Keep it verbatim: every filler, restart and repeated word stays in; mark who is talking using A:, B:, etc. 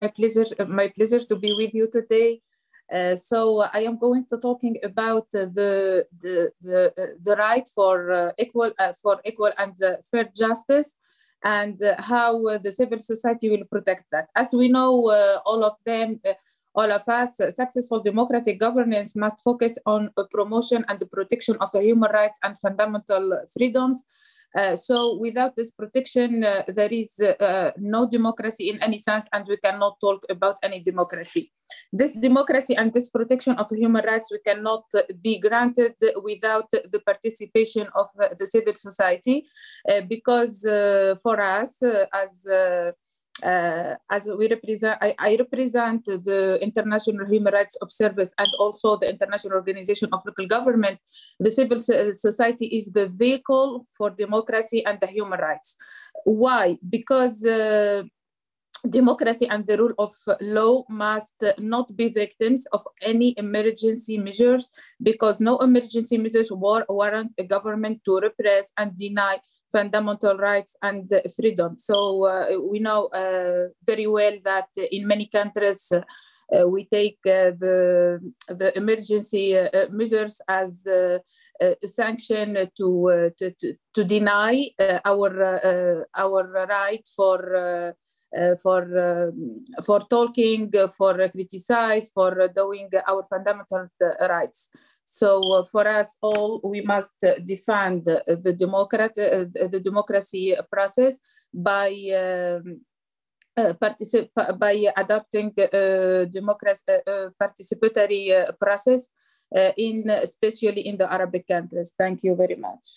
A: My pleasure, my pleasure to be with you today. Uh, so I am going to talking about uh, the the the, uh, the right for uh, equal uh, for equal and uh, fair justice, and uh, how uh, the civil society will protect that. As we know, uh, all of them, uh, all of us, uh, successful democratic governance must focus on uh, promotion and the protection of the human rights and fundamental freedoms. Uh, so without this protection, uh, there is uh, no democracy in any sense, and we cannot talk about any democracy. This democracy and this protection of human rights, we cannot uh, be granted without the participation of uh, the civil society, uh, because uh, for us, uh, as uh, uh, as we represent, I, I represent the International Human Rights Observers and also the International Organization of Local Government. The civil society is the vehicle for democracy and the human rights. Why? Because uh, democracy and the rule of law must not be victims of any emergency measures, because no emergency measures war- warrant a government to repress and deny fundamental rights and freedom. So uh, we know uh, very well that in many countries uh, uh, we take uh, the the emergency uh, measures as uh, a sanction to, uh, to, to to deny uh, our uh, our right for uh, uh, for um, for talking, uh, for uh, criticize, for uh, doing our fundamental uh, rights. So uh, for us all, we must uh, defend uh, the democrat uh, the democracy process by um, uh, particip- by adopting uh, democracy uh, uh, participatory uh, process uh, in especially in the Arabic countries. Thank you very much.